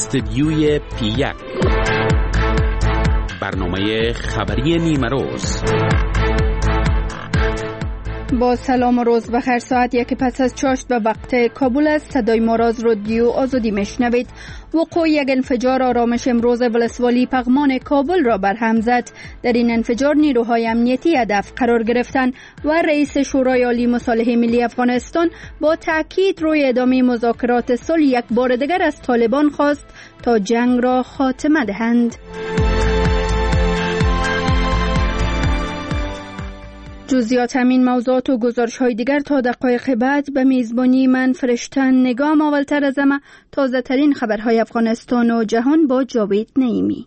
استدیوی پی1 برنامه خبری نیمه روز. با سلام و روز بخیر. ساعت 1 پس از چاشت به وقت کابل است. صدای ما را از رادیو آزادی میشنوید. وقوع یک انفجار آرامش امروز ولسوالی پغمان کابل را برهم زد. در این انفجار نیروهای امنیتی هدف قرار گرفتند و رئیس شورای عالی مصالحه ملی افغانستان با تاکید روی ادامه مذاکرات صلح یک بار دیگر از طالبان خواست تا جنگ را خاتمه دهند. جزئیات همین موضوعات و گزارش‌های دیگر تا دقایق بعد به میزبانی من فرشتن نگام. اولتر از همه تازه ترین خبرهای افغانستان و جهان با جاوید نعیمی.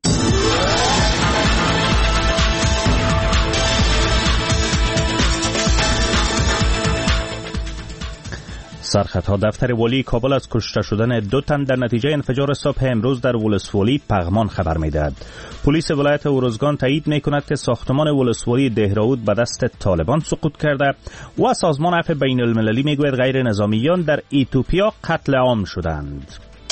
سرخطها دفتر والی کابل از کشته شدن 2 تن در نتیجه انفجار صبح امروز در ولسوالی پغمان خبر می‌دهد. پلیس ولایت اورزگان تایید می‌کند که ساختمان ولسوالی دهراود به دست طالبان سقوط کرده و سازمان عفو بین‌المللی می‌گوید غیر نظامیان در ایتوپیا قتل عام شدند.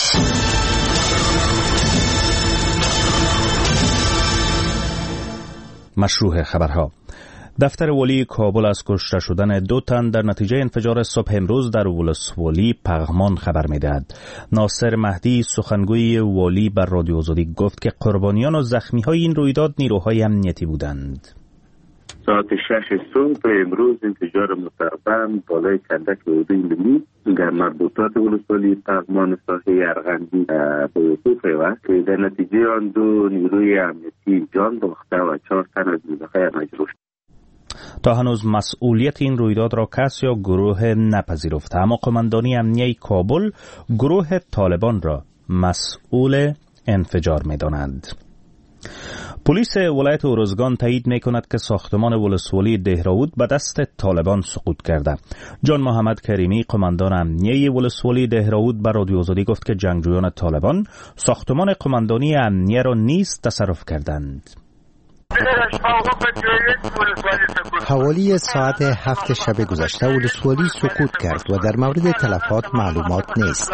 مشروع خبرها. دفتر والی کابل از کشته شدن 2 تن در نتیجه انفجار صبح امروز در ولسوالی پغمان خبر می‌دهد. ناصر مهدی سخنگوی والی بر رادیو آزادی گفت که قربانیان و زخمی‌های این رویداد نیروهای امنیتی بودند. ساعت 6 صبح امروز انفجار مستقیم بالای کندک حدود ایلمی در مربوطات ولسوالی پغمان ساحه ارغندی به وقوع پیوست که در نتیجه آن 2 نیروی امنیتی جان باخته و 4 تن از نیروهای مجروح. تا هنوز مسئولیت این رویداد را کس یا گروه نپذیرفته، اما قماندانی امنیه کابل گروه طالبان را مسئول انفجار می‌دانند. پلیس ولایت اورزگان تایید می‌کند که ساختمان ولسوالی دهراود به دست طالبان سقوط کرده. جان محمد کریمی قماندان امنیه ولسوالی دهراود بر رادیو آزادی گفت که جنگجویان طالبان ساختمان قماندانی امنیه را نیز تصرف کردند. حوالی ساعت 7 شب گذشته ولسوالی سقوط کرد و در مورد تلفات معلومات نیست.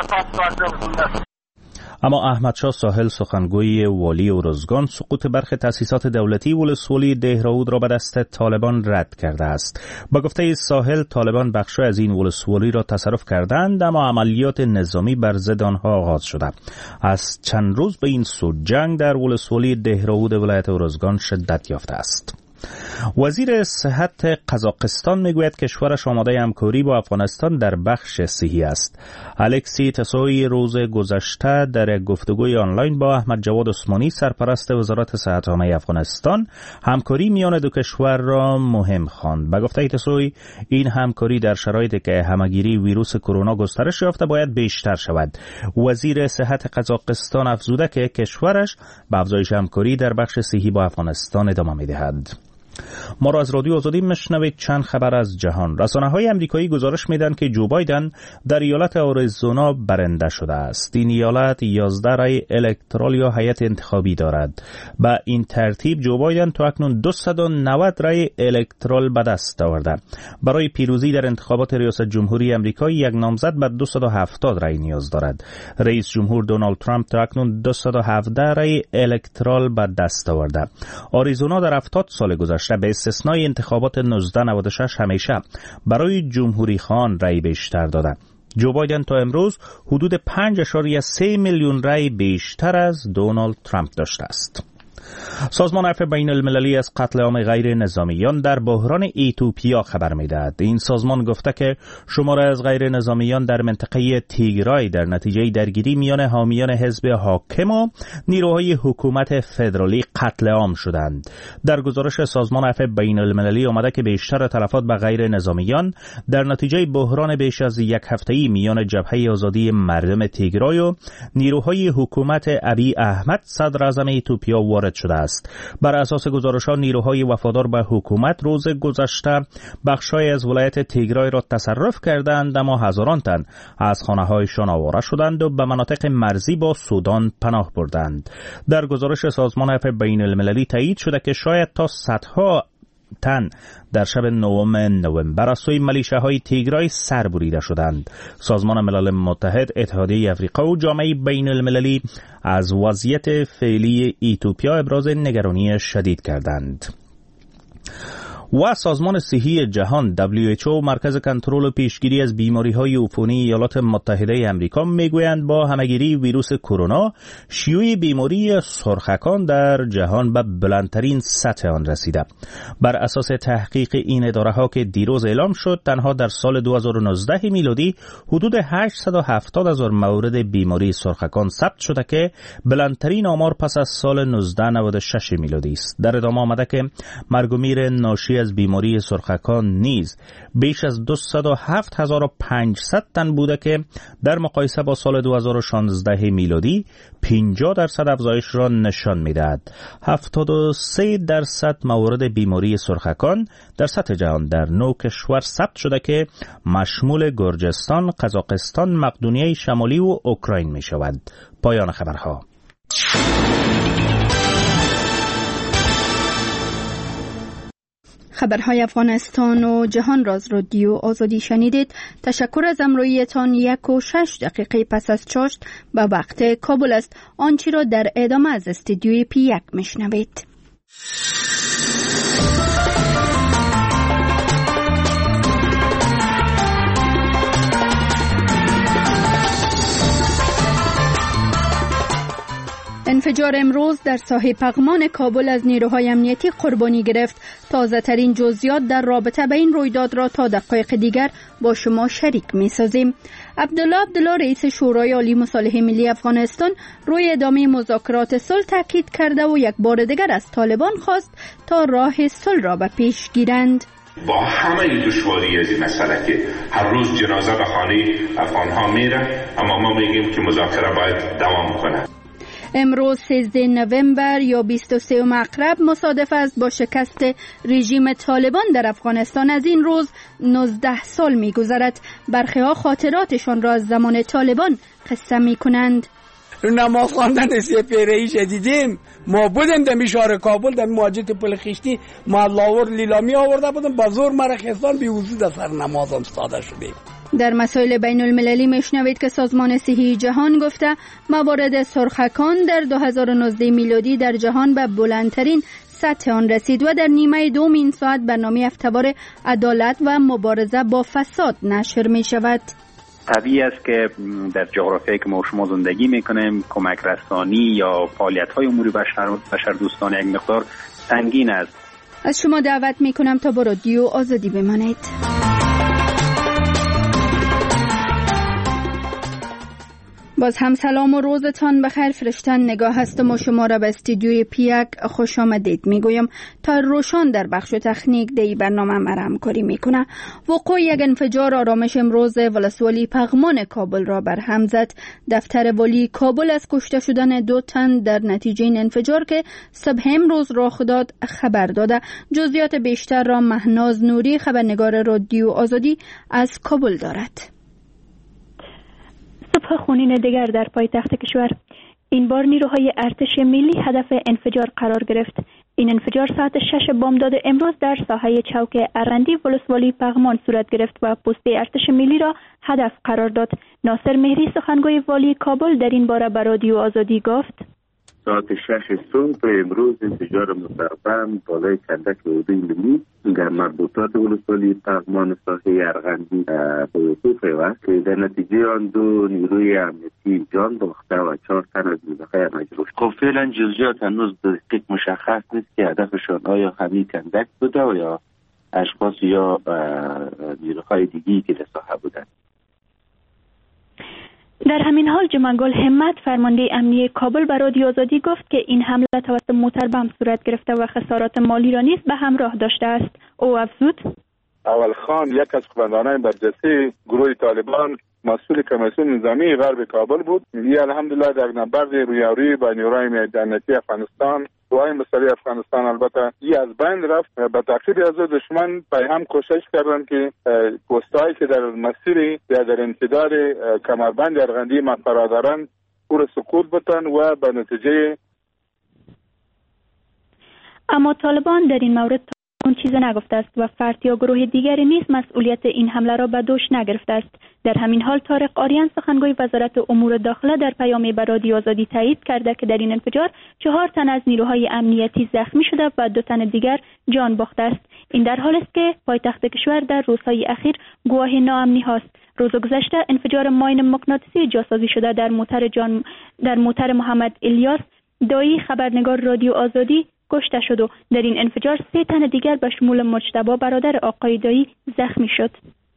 اما احمد شاه ساحل سخنگوی والی اورزگان سقوط برخی تأسیسات دولتی ولسوالی دهراود را به دست طالبان رد کرده است. با گفته ساحل طالبان بخشی از این ولسوالی را تصرف کردند، اما عملیات نظامی بر ضد آنها آغاز شده. از چند روز به این سو جنگ در ولسوالی دهراود ولایت اورزگان شدت یافته است. وزیر صحت قزاقستان میگوید کشورش آماده همکاری با افغانستان در بخش صحی است. الکسی تسوی روز گذشته در گفتگوی آنلاین با احمد جواد عثمانی سرپرست وزارت صحت عامه افغانستان همکاری میان دو کشور را مهم خواند. به گفته تسوی این همکاری در شرایطی که همهگیری ویروس کرونا گسترش یافته باید بیشتر شود. وزیر صحت قزاقستان افزوده که کشورش به افزایش همکاری در بخش صحی با افغانستان ادامه میدهد. ما را از رادیو آزادی میشنوید. چند خبر از جهان. رسانه‌های آمریکایی گزارش میدن که جو بایدن در ایالت آریزونا برنده شده است. این ایالت 11 رای الکترال یا هیئت انتخابی دارد. با این ترتیب جو بایدن تا اکنون 290 رای الکترال به دست آورده. برای پیروزی در انتخابات ریاست جمهوری آمریکا یک نامزد بر 270 رای نیاز دارد. رئیس جمهور دونالد ترامپ تا اکنون 217 رای الکترال به دست آورده. آریزونا در 70 سال گذشته به استثنای انتخابات 1996 همیشه برای جمهوری خواهان رای بیشتر داده. جو بایدن تا امروز حدود 5.3 میلیون رای بیشتر از دونالد ترامپ داشته است. سازمان عفو بین‌المللی از قتل عام غیر نظامیان در بحران ایتوپیا خبر می‌دهد. این سازمان گفته که شماری از غیر نظامیان در منطقه تیگرای در نتیجه درگیری میان حامیان حزب حاکم و نیروهای حکومت فدرالی قتل عام شدند. در گزارش سازمان عفو بین‌المللی آمده که بیشتر تلفات به غیر نظامیان در نتیجه بحران بیش از یک هفته‌ای میان جبهه آزادی مردم تیگرای و نیروهای حکومت ابی احمد صدر اعظم ایتوپیا وارد شده است. بر اساس گزارش‌ها نیروهای وفادار به حکومت روز گذشته بخش‌های از ولایت تیگرای را تصرف کردند، اما هزاران تن از خانه‌هایشان آواره شدند و به مناطق مرزی با سودان پناه بردند. در گزارش سازمان عفو بین‌المللی تایید شده که شاید تا صدها تن در شب 9 نوامبر از سوی ملیشه‌های تیگرای سربریده شدند. سازمان ملل متحد، اتحادیه افریقا و جامعه بین المللی از وضعیت فعلی ایتوپیا ابراز نگرانی شدید کردند. و سازمان صحی جهان WHO مرکز کنترل و پیشگیری از بیماری‌های عفونی ایالات متحده آمریکا میگویند با همه‌گیری ویروس کرونا شیوع بیماری سرخکان در جهان به بلندترین سطح آن رسیده. بر اساس تحقیق این اداره‌ها که دیروز اعلام شد، تنها در سال 2019 میلادی حدود 870,000 مورد بیماری سرخکان ثبت شده که بلندترین آمار پس از سال 1996 میلادی است. در ادامه آمده که مرگ و میر ناشی از بیماری سرخکان نیز بیش از 207,500 تن بوده که در مقایسه با سال 2016 میلادی 50% افزایش را نشان می‌دهد. 73% مورد بیماری سرخکان در سطح جهان در 9 کشور ثبت شده که مشمول گرجستان، قزاقستان، مقدونیه شمالی و اوکراین می‌شود. پایان خبرها. خبرهای افغانستان و جهان را از رادیو آزادی شنیدید. تشکر از همراهیتان. 1:06 پس از چاشت به وقت کابل است. آنچه را در ادامه از استودیوی پی1 میشنوید. انفجار امروز در ساحه پغمان کابل از نیروهای امنیتی قربانی گرفت. تازه ترین جزئیات در رابطه به این رویداد را تا دقایق دیگر با شما شریک می سازیم. عبدالله رئیس شورای عالی مصالحه ملی افغانستان روی ادامه مذاکرات صلح تاکید کرده و یک بار دیگر از طالبان خواست تا راه صلح را به پیش گیرند. با همه دشواری از این مسئله که هر روز جنازه به خانه افغانها میره، اما ما میگیم که مذاکره باید دوام کنه. امروز 13 نوامبر یا 23 مغرب مصادف است با شکست رژیم طالبان در افغانستان. از این روز 19 سال می‌گذرد. برخی‌ها خاطراتشان را از زمان طالبان قصه می‌کنند. نماز خواندن سپیره‌ای شدیدیم. ما بودیم در میشار کابل، در مواجهت پل خشتی، ما لاور لیلامی آورده بودم، با زور مرا خستان بی وجود از سر نمازم ساده شدیم. در مسائل بین المللی میشنوید که سازمان صحی جهان گفته موارد سرخکان در 2019 میلادی در جهان به بلندترین سطح آن رسید و در نیمه دوم این ساعت برنامه هفته‌وار عدالت و مبارزه با فساد نشر می شود. طبیعی است که در جغرافیایی که ما شما زندگی میکنیم کمک رسانی یا فعالیت‌های امور بشر دوستانه یک مقدار سنگین است. از شما دعوت میکنم تا با رادیو آزادی بمانید. باز هم سلام و روزتان بخیر. فرشتن نگاه هستم و شما را به استودیوی پی1 خوش آمدید میگویم. تا روشان در بخش تکنیک دی برنامه مرا همکاری میکنه. وقوع یک انفجار آرامش امروز ولسوالی پغمان کابل را برهم زد. دفتر والی کابل از کشته شدن 2 تن در نتیجه این انفجار که صبح امروز رخ داد خبر داده. جزئیات بیشتر را مهناز نوری خبرنگار رادیو آزادی از کابل دارد. صبح خونین دیگر در پایتخت کشور. این بار نیروهای ارتش ملی هدف انفجار قرار گرفت. این انفجار ساعت 6 بامداد امروز در ساحه چوک ارندی ولسوالی پغمان صورت گرفت و پست ارتش ملی را هدف قرار داد. ناصر مهری سخنگوی والی کابل در این باره به رادیو آزادی گفت: ساعت 6 صبح امروز انفجار مستقیم بالای کندک حدود ملی در مربوطات ولسوالی پغمان ساحه ارغندی به وقوع پیوست که در نتیجه آن 2 نیروی امنیتی جان باخته و 4 تن از نیروهای مجروح. خب فعلا جزئیات هنوز دقیق مشخص نیست که هدفشان آیا همین کندک بوده و یا اشخاص یا نیروهای دیگه‌ای که در ساحه بودند. در همین حال جمعگل همت فرمانده امنیه کابل به رادیو آزادی گفت که این حمله توسط موتر بم صورت گرفته و خسارات مالی را نیز به همراه داشته است. او افزود: اول خان یک از قماندانان برجسته گروه طالبان مسئول کمیسیون نظامی غرب کابل بود. این الحمدلله در نبرد رویارویی با نیروهای امنیتی افغانستان و مسئله افغانستان البته این از بین رفت. به تعقیب از دشمن هم کوشش کردند که پستایی که در مسیر یا در امتداد کمربند ارغندی قرار دارند او را سقوط بدن و به نتیجه اما طالبان در این مورد اون چیز نگفته است و فرد یا گروه دیگری نیز مسئولیت این حمله را به دوش نگرفته است. در همین حال طارق آریان سخنگوی وزارت امور داخله در پیامی به رادیو آزادی تایید کرده که در این انفجار 4 تن از نیروهای امنیتی زخمی شده و 2 تن دیگر جان باخته است. این در حالی است که پایتخت کشور در روزهای اخیر گواه ناامنی هاست. روز گذشته انفجار ماین مغناطیسی جاسازی شده در موتر محمد الیاس دایی خبرنگار رادیو آزادی کشته شد و در این انفجار 3 تن دیگر به شمول مجتبی برادر آقای دایی زخمی شد.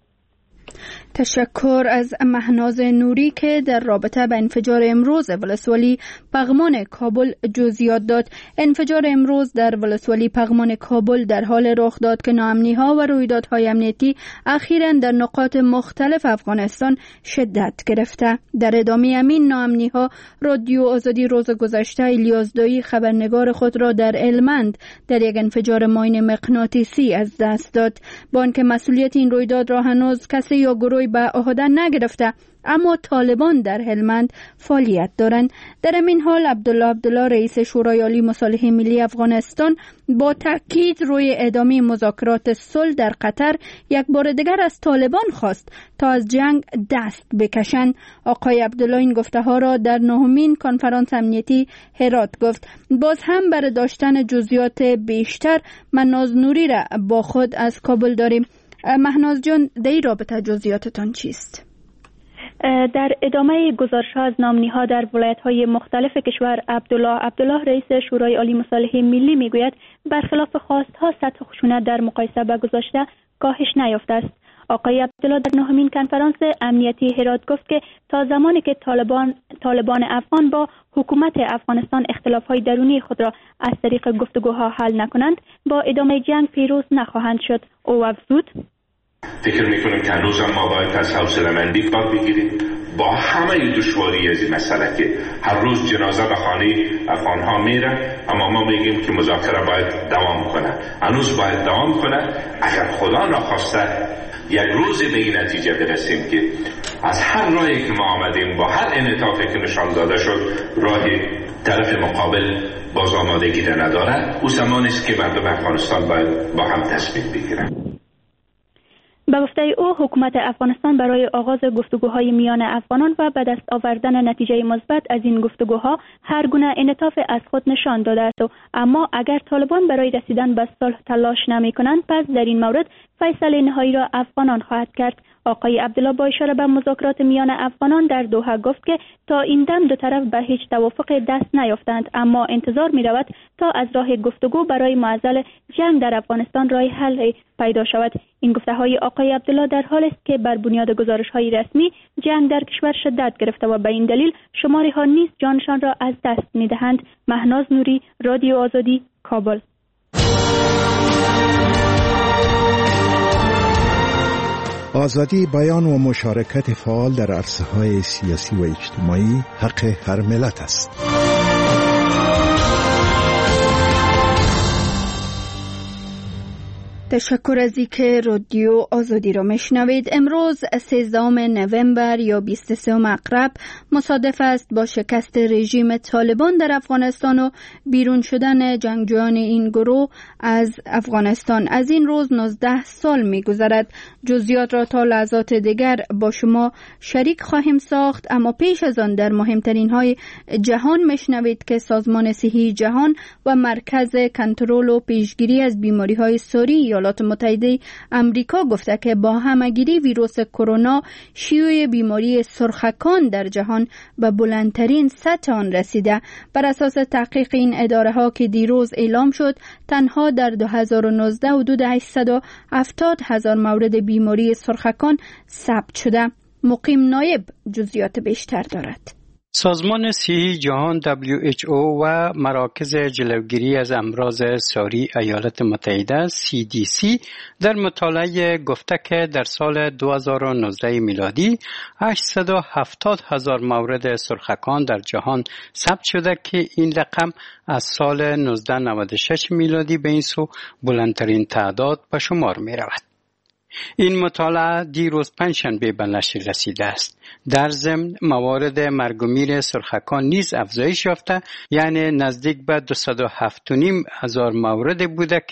تشکر از مهناز نوری که در رابطه با انفجار امروز ولسوالی پغمان کابل جزئیات داد. انفجار امروز در ولسوالی پغمان کابل در حال رخ داد که ناامنی‌ها و رویدادهای امنیتی اخیراً در نقاط مختلف افغانستان شدت گرفته. در ادامه همین ناامنی‌ها رادیو آزادی روز گذشته الیاس دایی خبرنگار خود را در هلمند در یک انفجار ماین مغناطیسی از دست داد. با آنکه مسئولیت این رویداد را هنوز کسی یا گروهی به عهده نگرفته، اما طالبان در هلمند فعالیت دارند. در این حال عبدالله رئیس شورای عالی مصالح ملی افغانستان با تاکید روی ادامه مذاکرات صلح در قطر یک بار دیگر از طالبان خواست تا از جنگ دست بکشند. آقای عبدالله این گفته ها را در 9مین کنفرانس امنیتی هرات گفت. باز هم برای داشتن جزئیات بیشتر مهناز نوری را با خود از کابل داریم. مهناز جان، در این رابطه جزئیاتتان چیست؟ در ادامه گزارش‌ها از ناامنی‌ها در ولایت‌های مختلف کشور، عبدالله رئیس شورای عالی مصالح ملی میگوید برخلاف خواست‌ها سطح خشونت در مقایسه با گذشته کاهش نیافته است. آقای عبدالله در 9مین کنفرانس امنیتی هرات گفت که تا زمانی که طالبان افغان با حکومت افغانستان اختلاف‌های درونی خود را از طریق گفتگوها حل نکنند، با ادامه جنگ پیروز نخواهند شد. او افزود: فکر میکنم که هنوز هم ما باید از حوصله‌مندی کار بگیریم با همه دشواری از این مسئله که هر روز جنازه به خانه افغان‌ها میره، اما ما میگیم که مذاکره باید دوام کنه. هنوز باید دوام کنه. اگر خدا نخواسته یک روزی به این نتیجه برسیم که از هر راهی که ما آمدیم با هر انعطافی که نشان داده شد راه طرف مقابل باز آمادگی نداره، او زمان است که مردم افغانستان باید با هم تصمیم بگیرن. به گفته او حکومت افغانستان برای آغاز گفتگوهای میان افغانان و به دست آوردن نتیجه مثبت از این گفتگوها هر گونه انعطاف از خود نشان داده است، اما اگر طالبان برای رسیدن به صلح تلاش نمی کنند، پس در این مورد فیصله نهایی را افغانان خواهد کرد. آقای عبدالله با اشاره به مذاکرات میان افغانان در دوحه گفت که تا این دم دو طرف به هیچ توافق دست نیافتند، اما انتظار می رود تا از راه گفتگو برای معضل جنگ در افغانستان راه حل پیدا شود. این گفته های آقای عبدالله در حال است که بر بنیاد گزارش های رسمی جنگ در کشور شدت گرفته و به این دلیل شماری ها نیز جانشان را از دست می دهند. مهناز نوری، رادیو آزادی، کابل. آزادی بیان و مشارکت فعال در عرصه‌های سیاسی و اجتماعی حق هر ملت است. تشکر از اینکه رادیو آزادی را میشنوید. امروز 13 نوامبر یا 23 اقرب مصادف است با شکست رژیم طالبان در افغانستان و بیرون شدن جنگجویان این گروه از افغانستان. از این روز 19 سال می‌گذرد. جزئیات را تا لحظات دیگر با شما شریک خواهیم ساخت، اما پیش از آن در مهمترین های جهان میشنوید که سازمان صحی جهان و مرکز کنترل و پیشگیری از بیماری‌های ساری ایالات متحده امریکا گفته که با همگیری ویروس کرونا شیوع بیماری سرخکان در جهان به بلندترین سطح آن رسیده. بر اساس تحقیق این اداره ها که دیروز اعلام شد، تنها در 2019 حدود 870,000 مورد بیماری سرخکان ثبت شده. مقیم نایب جزئیات بیشتر دارد. سازمان صحی جهان WHO و مراکز جلوگیری از امراض ساری ایالات متحده CDC در مطالعه گفته که در سال 2019 میلادی 870,000 مورد سرخکان در جهان ثبت شده که این رقم از سال 1996 میلادی به این سو بلندترین تعداد به شمار می رود. این مطالعه دیروز پنجشنبه به نشر رسیده است. در ضمن موارد مرگ و میر سرخکان نیز افزایش یافته، یعنی نزدیک به 207,500 مورد بوده که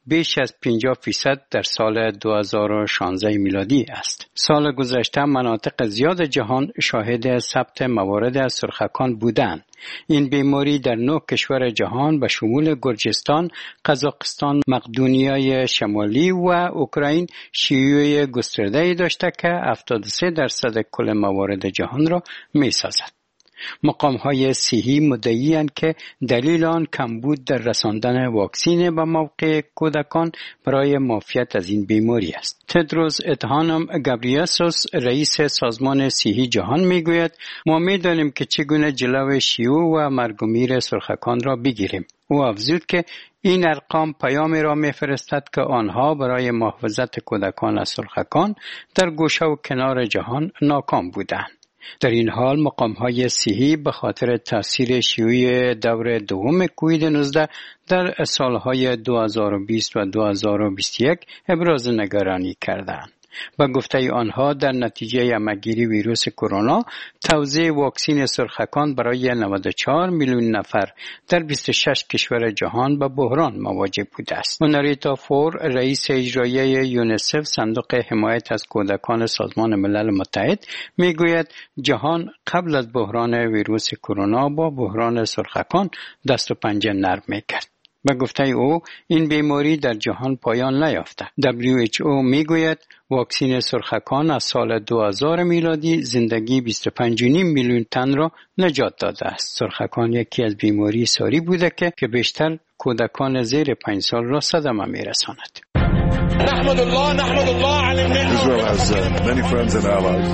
بیش از 50% در سال 2016 میلادی است. سال گذشته مناطق زیاد جهان شاهد ثبت موارد از سرخکان بودند. این بیماری در 9 کشور جهان به شمول گرجستان، قزاقستان، مقدونیای شمالی و اوکراین شیوع گسترده‌ای داشته که 73% کل موارد جهان را می‌سازد. مقام‌های صحی مدعی‌اند که دلیل آن کمبود در رساندن واکسین به موقع کودکان برای معافیت از این بیماری است. تدروس ادهانم گابریاسوس رئیس سازمان صحی جهان میگوید ما می‌دانیم که چگونه جلوی شیوع و مرگ و میر سرخکان را بگیریم. او افزود که این ارقام پیامی را می‌فرستد که آنها برای محافظت کودکان از سرخکان در گوشه و کنار جهان ناکام بودند. در این حال مقام‌های صحی به خاطر تاثیر شیوع دور دوم کووید 19 در سالهای 2020 و 2021 ابراز نگرانی کردند. با گفته آنها در نتیجه همه‌گیری ویروس کرونا توزیع واکسین سرخکان برای 94 میلیون نفر در 26 کشور جهان به بحران مواجه بوده است. موناریتا فور رئیس اجرایی یونیسف صندوق حمایت از کودکان سازمان ملل متحد میگوید جهان قبل از بحران ویروس کرونا با بحران سرخکان دست و پنجه نرم میکرد. به گفته او این بیماری در جهان پایان نیافته. WHO میگوید واکسین سرخکان از سال 2000 میلادی زندگی 25.5 میلیون تن را نجات داده است. سرخکان یکی از بیماری ساری بوده که بیشتر کودکان زیر 5 سال را صدمه میرساند. نحمد الله على النعمة. Israel has many friends and allies.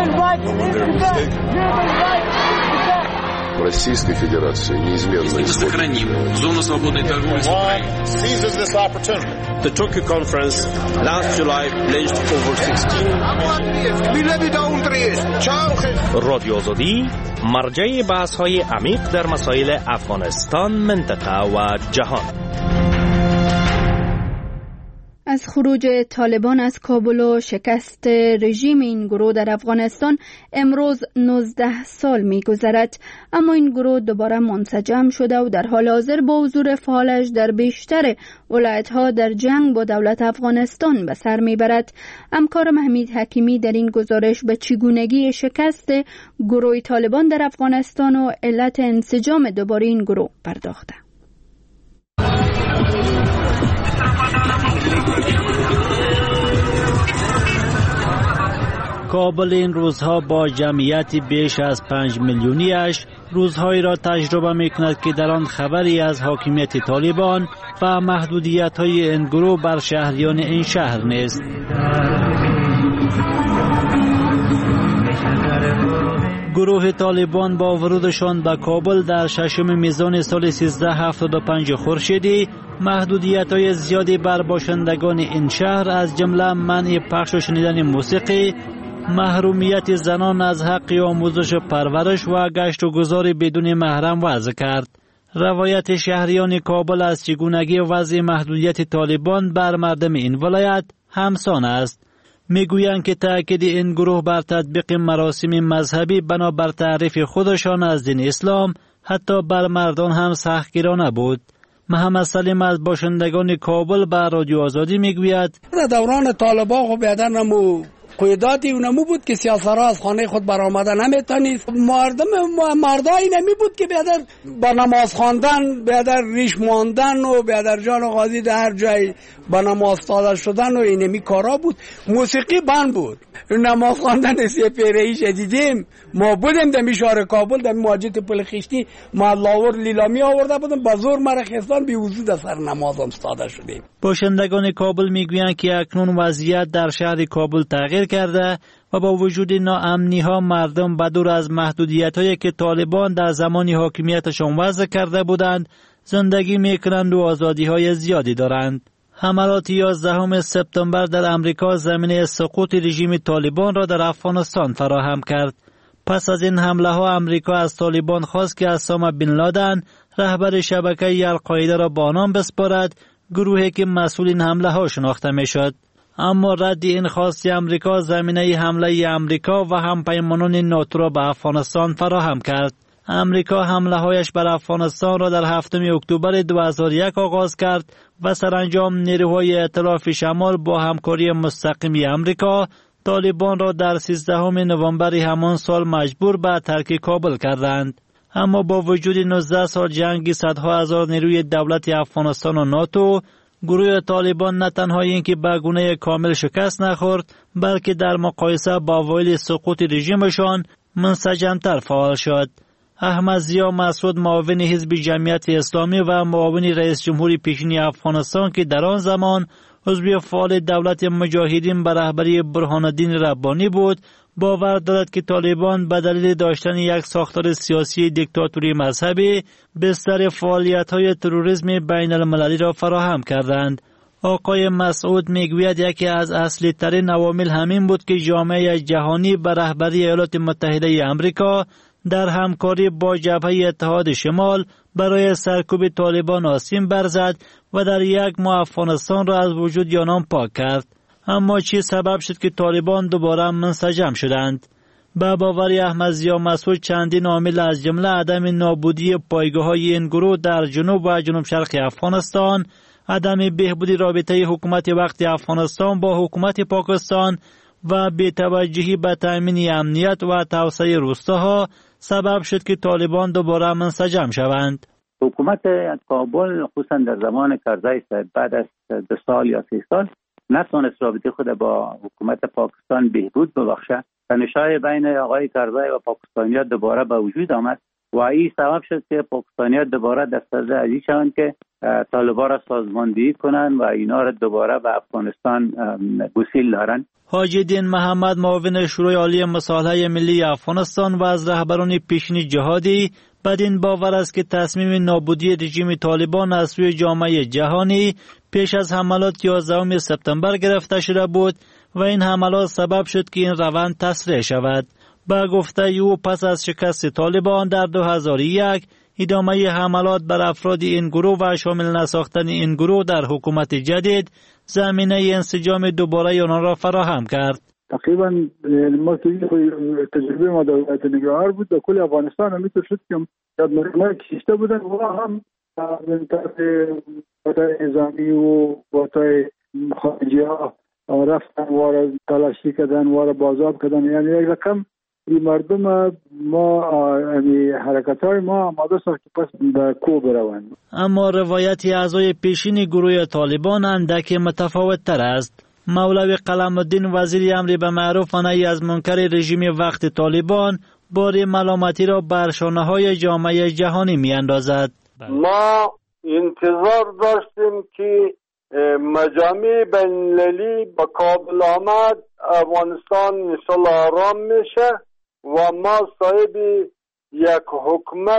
Российской Федерации неизменно сохраним зону свободной торговли с Украиной. Seizes this opportunity. The Tokyo conference last July pledged over 16. رادیو آزادی مرجع بحث‌های عمیق در مسائل افغانستان، منطقه و جهان. از خروج طالبان از کابل و شکست رژیم این گروه در افغانستان امروز 19 سال می‌گذرد، اما این گروه دوباره منسجم شده و در حال حاضر با حضور فعالش در بیشتر ولایت‌ها در جنگ با دولت افغانستان به سر می‌برد. همکارم حمید حکیمی در این گزارش به چگونگی شکست گروه طالبان در افغانستان و علت انسجام دوباره این گروه پرداخته. کابل این روزها با جمعیت بیش از 5 میلیونیش روزهایی را تجربه می‌کند که در آن خبری از حاکمیت طالبان و محدودیت‌های این گروه بر شهریان این شهر نیست. گروه طالبان با ورودشان به کابل در 6 میزان سال 1375 خورشیدی محدودیت‌های زیادی بر باشندگان این شهر از جمله منع پخش و شنیدن موسیقی، محرومیت زنان از حق آموزش و پرورش و گشت و گذار بدون محرم وضع کرد. روایت شهریان کابل از چگونگی وضع محدودیت طالبان بر مردم این ولایت همسان است. میگویند که تأکید این گروه بر تطبیق مراسم مذهبی بنابر تعریف خودشان از دین اسلام حتی بر مردان هم سختگیرانه بود. محمد سلیم از باشندگان کابل بر رادیو آزادی میگوید در دوران طالبان خب بیادر نمو قیداتی اونمو بود که سیاسرها از خانه خود برآمده نمیتونید. مردایی نمی بود که بیادر با نماز خواندن، بیادر ریش ماندن و بیادر جان غازی در هر جای با نماز تازه شدن و اینمی کارا بود. موسیقی بند بود. نماز خواندن سی پیرهی شدیدیم. ما بودیم در میشار کابل در مواجهت پل خشتی ما لاور لیلامی آورده بودم با زور مرخصان بی وجود سر نمازم استاده شدیم. باشندگان کابل میگویند که اکنون وضعیت در شهر کابل تغییر کرده و با وجود ناامنی ها مردم بدور از محدودیت هایی که طالبان در زمان حاکمیتشان وضع کرده بودند زندگی میکنند و آزادی های زیادی دارند. حملات 11 سپتامبر در امریکا زمینه سقوط رژیم طالبان را در افغانستان فراهم کرد. پس از این حمله ها امریکا از طالبان خواست که اسامه بن لادن رهبر شبکه القاعده را به آنان بسپارد، گروهی که مسئول این حمله ها شناخته می شد. اما رد این خواست امریکا زمینه حمله امریکا و همپیمانان ناتو را به افغانستان فراهم کرد. امریکا حمله هایش بر افغانستان را در 7 اکتبر 2001 آغاز کرد و سرانجام نیروهای ائتلاف شمال با همکاری مستقیمی امریکا طالبان را در 13 نوامبر همان سال مجبور به ترک کابل کردند. اما با وجود 19 سال جنگی صدها هزار نیروی دولت افغانستان و ناتو، گروه طالبان نه تنها اینکه به گونه کامل شکست نخورد، بلکه در مقایسه با اوایل سقوط رژیمشان منسجم‌تر فعال شد. احمد ضیا مسعود، معاون حزب جمعیت اسلامی و معاون رئیس جمهور پیشین افغانستان که در آن زمان عضو فعال دولت مجاهدین به رهبری برهان الدین ربانی بود، باور دارد که طالبان به دلیل داشتن یک ساختار سیاسی دیکتاتوری مذهبی بستر فعالیت‌های تروریسم بین المللی را فراهم کردند. آقای مسعود میگوید یکی از اصلی ترین عوامل همین بود که جامعه جهانی به رهبری ایالات متحده آمریکا در همکاری با جبهه اتحاد شمال برای سرکوب طالبان آسیم برزد و در یک ماه افغانستان را از وجود آنان پاک کرد. اما چی سبب شد که طالبان دوباره منسجم شدند؟ به باور احمد ضیا مسعود چندین عامل از جمله عدم نابودی پایگاه‌های این گروه در جنوب و جنوب شرق افغانستان، عدم بهبودی رابطه حکومت وقت افغانستان با حکومت پاکستان و بی‌توجهی به تأمین امنیت و توسعه روستاها سبب شد که طالبان دوباره منسجم شوند. حکومت کابل خصوصا در زمان کرزی بعد از 2 سال یا 3 سال نتونست رابطه خود با حکومت پاکستان بهبود ببخشه. تنش‌های بین آقای کرزی و پاکستانیان دوباره به وجود آمد و این سبب شد که پاکستانیان دوباره دست از ازی شوند که طالبان را سازماندهی کنند و اینا را دوباره به افغانستان گسیل دارند. حاجی دین محمد، معاون شورای عالی مصالحه ملی افغانستان و از رهبران پیشین جهادی، بدین باور است که تصمیم نابودی رژیم طالبان از سوی جامعه جهانی پیش از حملات 11 سپتامبر گرفته شده بود و این حملات سبب شد که این روند تسریع شود. با گفته او پس از شکست طالبان در 2001 ادامه حملات بر افراد این گروه و شامل نساختن این گروه در حکومت جدید زمینه انسجام دوباره آنها را فراهم کرد. تقریبا ما تجربه ما دولت نگهدار بود در کل افغانستان هم میتونه شد که مردمای کشیشته بودن و هم من طرف باتای نظامی و باتای خارجی ها رفتن و تلاشی کردن و بازاب کردن، یعنی یک رقم این مردم ما یعنی حرکت های ما آماده ساخت که پس به کو بروند. اما روایت اعضای پیشین گروه طالبان اندک متفاوت تر است. مولوی قلم الدین وزیر امر به معروف و نهی از منکر رژیم وقت طالبان بار ملامتی را بر شانه‌های جامعه جهانی می‌اندازد. ما انتظار داشتیم که مجامع بین‌المللی به کابل آمد، افغانستان انشالله آرام میشه و ما صاحب یک حکومت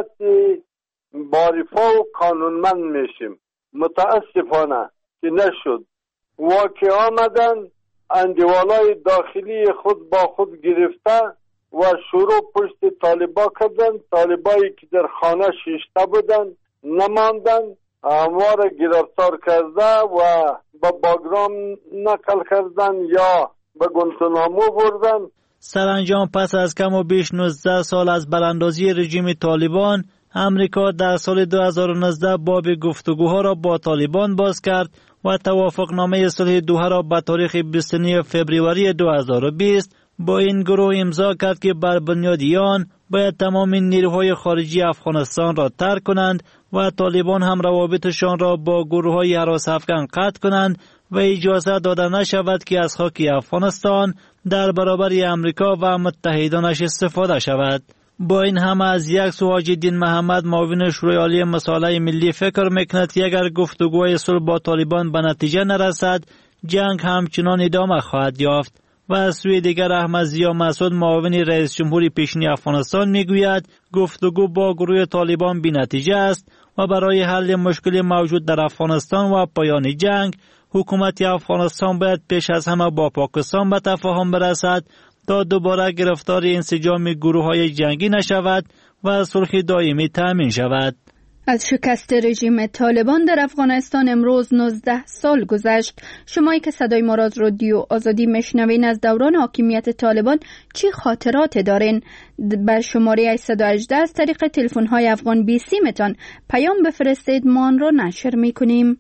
باریفا و قانونمند میشیم. متاسفانه که نشد. واقع آمدن اندیوالای داخلی خود با خود گرفته و شروع پشت طالبا کردن. طالبایی که در خانه شیشته بودن نماندن، همواره گرفتار کرده و به باگرام نقل کردن یا به گوانتانامو بردن. سرانجام پس از کم و بیش 19 سال از براندازی رژیم طالبان، امریکا در سال 2019 باب گفتگوها را با طالبان باز کرد و توافقنامه صلح دوحه را به تاریخ 29 فوریه 2020 با این گروه امضا کرد که بر بنیاد آن باید تمام نیروهای خارجی افغانستان را ترک کنند و طالبان هم روابطشان را با گروه‌های هراس افکن قطع کنند و اجازه داده نشود که از خاک افغانستان در برابر امریکا و متحدانش استفاده شود. با این همه از یک سو حاجی دین محمد، معاون شورای عالی مصالحه ملی، فکر میکند که اگر گفتگوهای صلح با طالبان به نتیجه نرسد، جنگ همچنان ادامه خواهد یافت. و از سوی دیگر احمد ضیا مسعود، معاون رئیس جمهور پیشین افغانستان، میگوید گفتگو با گروه طالبان بی نتیجه است و برای حل مشکل موجود در افغانستان و پایان جنگ، حکومت افغانستان باید پیش از همه با پاکستان به تفاهم برسد تا دوباره گرفتار انسجام گروه‌های جنگی نشود و صلح دائمی تامین شود. از شکست رژیم طالبان در افغانستان امروز 19 سال گذشت. شمایی که صدای ما را از رادیو آزادی میشنوین از دوران حاکمیت طالبان چی خاطرات دارین؟ به شماره 818 از طریق تلفن‌های افغان بیسی میتون پیام بفرستید، ما آن را نشر میکنیم.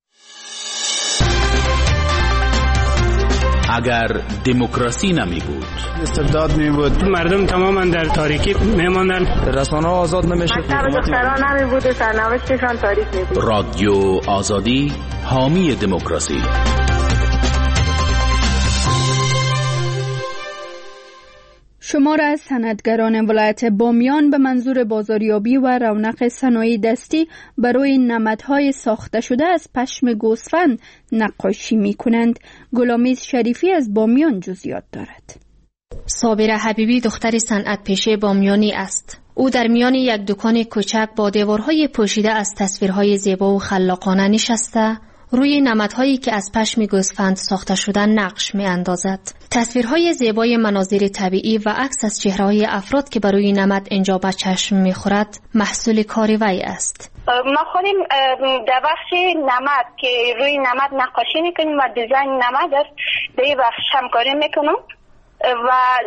اگر دموکراسی نمی بود، استبداد می بود، مردم تماما در تاریکی می ماندن، رسانه ها آزاد نمی شد، دختران نمی بود، سرنوشتشان تاریک می بود. رادیو آزادی حامی دموکراسی. شمار از صنعتگران ولایت بامیان به منظور بازاریابی و رونق صنایع دستی برای نمدهای ساخته شده از پشم گوسفند نقاشی می کنند. گلامیز شریفی از بامیان جزئیات دارد. صابره حبیبی دختر صنعت پیشه بامیانی است. او در میان یک دکان کوچک با دیوارهای پوشیده از تصویرهای زیبا و خلاقانه نشسته، روی نمدهایی که از پشم گوسفند ساخته شدن نقش می اندازد. تصویرهای زیبای مناظر طبیعی و عکس از چهره‌های افراد که بر روی نمد اینجا به چشم می خورد محصول کار وی است. ما خودیم در بخش نمد که روی نمد نقاشی میکنیم و دیزاین نمد است، در این بخش همکاری میکنم و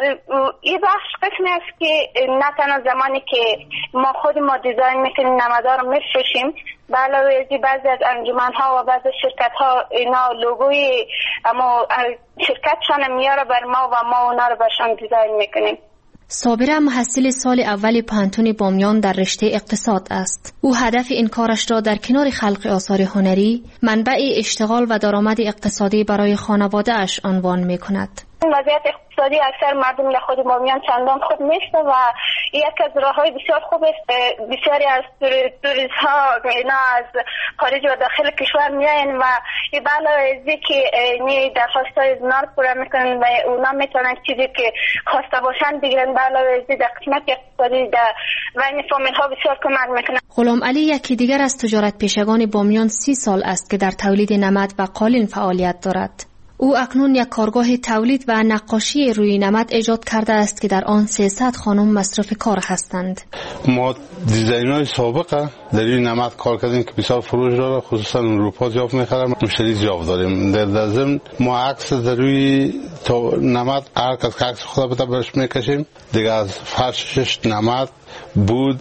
این بخش قسمی است که نه تنها زمانی که ما خود ما دیزاین میکنیم نمدها رو میفروشیم، به علاوه از بعضی از انجمن‌ها و بعضی شرکت‌ها اینا لوگوی اما شرکتشان میاره بر ما و ما اونا رو برشان دیزاین میکنیم. صابره محصل سال اول پانتون بامیان در رشته اقتصاد است. او هدف این کارش را در کنار خلق آثار هنری منبع اشتغال و درآمد اقتصادی برای خانواده اش عنوان میکند. وضعیت اقتصادی اکثر مردم در خود بامیان چندان خوب نیست و یک از راه‌های بسیار خوب است. بسیاری از توریست‌ها اینا از خارج و داخل کشور میاین و به علاوه از اینکه درخواست‌های از اونا رو پورا میکنن و اونا میتونن چیزی که خواسته باشن بگیرن، به علاوه از این در قسمت اقتصادی در بین فامیل‌ها بسیار کمک میکنن. غلام علی یکی دیگر از تجارت پیشگان بامیان 30 سال است که در تولید نمد و قالین فعالیت دارد. او اکنون یک کارگاه تولید و نقاشی روی نمد ایجاد کرده است که در آن 300 خانم مصرف کار هستند. ما دیزاین‌های سابقه در این نمد کار کردیم که بسیار فروش داره، خصوصا اروپا زیاد می‌خرن، مشتری زیاد داریم. در ضمن ما عکس در روی نمد هر کس که عکس خود بده برش میکشیم. دیگه از فرشش نمد بود،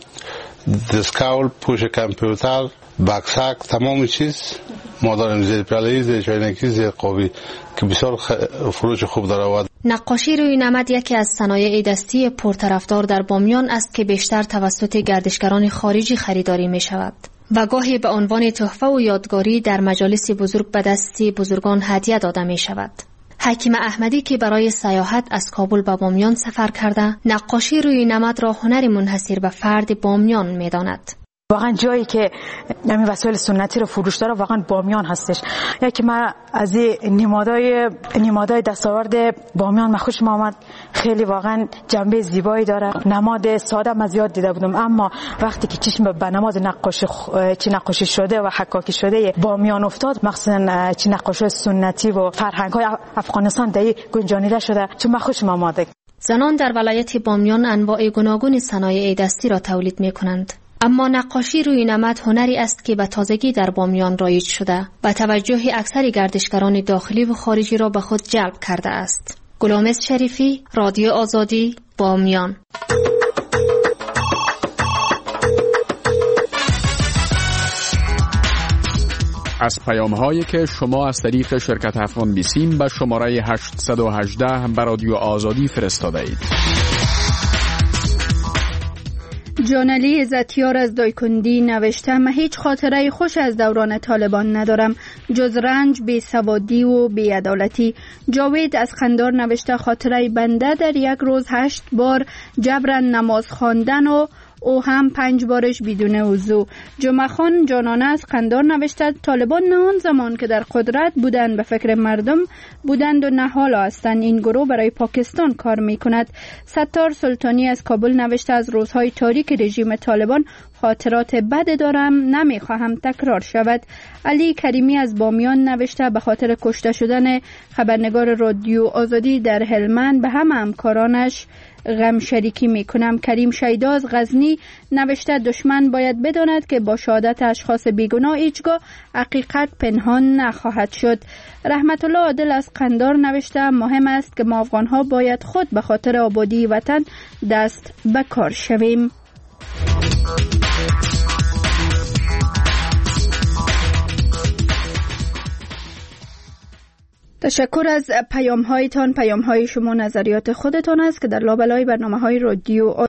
دسکاول، پوش کامپیوتر، بکسک، تمام چیز ما داریم، زیر پیاله، زیر چاینکی، زیر قابی که بسیار فروش خوب داره. نقاشی روی نمد یکی از صنایع دستی پرطرفدار در بامیان است که بیشتر توسط گردشگران خارجی خریداری می شود و گاهی به عنوان تحفه و یادگاری در مجالس بزرگ به دست بزرگان هدیه داده می شود. حکیم احمدی که برای سیاحت از کابل به بامیان سفر کرده، نقاشی روی نمد را هنر منحصر به فرد بامیان می داند. واقعا جایی که همین وسایل سنتی رو فروش داره واقعا بامیان هستش. یکی من از نمادهای دستاورد بامیان من خوشم آمد، خیلی واقعا جنبه زیبایی داره. نماد ساده من زیاد دیده بودم، اما وقتی که چشم به نماد نقاشی شده و حکاکی شده بامیان افتاد، مخصوصا چه نقاشی سنتی و فرهنگ‌های افغانستان در گنجانیده شده، چون من خوشم آمد. زنان در ولایت بامیان انواع گوناگون صنایع دستی را تولید می‌کنند. اما نقاشی روی نمد هنری است که به تازگی در بامیان رایج شده و توجه اکثر گردشگران داخلی و خارجی را به خود جلب کرده است. گلامیز شریفی، رادیو آزادی، بامیان. از پیام‌هایی که شما از طریق شرکت افغان بیسیم به شماره 818 به رادیو آزادی فرستاده اید. جانلی عزتیار از دایکندی نوشته: من هیچ خاطره خوش از دوران طالبان ندارم جز رنج، بیسوادی و بیعدالتی. جاوید از خندار نوشته: خاطره بنده در یک روز 8 بار جبران نماز خواندن و او هم 5 بارش بدون وضو. جمعه خان جانانه از قندار نوشته: طالبان نه آن زمان که در قدرت بودند به فکر مردم بودند و نه حالا هستند. این گروه برای پاکستان کار می کند. ستار سلطانی از کابل نوشته: از روزهای تاریک رژیم طالبان خاطرات بد دارم، نمیخواهم تکرار شود. علی کریمی از بامیان نوشته به خاطر کشته شدن خبرنگار رادیو آزادی در هلمند به همه همکارانش غم شریکی میکنم. کریم شیدا از غزنی نوشته دشمن باید بداند که با شهادت اشخاص بیگناه هیچگاه حقیقت پنهان نخواهد شد. رحمت الله عادل از قندار نوشته مهم است که ما افغان‌ها باید خود به خاطر آبادی وطن دست به کار شویم. تشکر از پیام هایتان. پیام های شما نظریات خودتان است که در لابلای برنامه های رادیو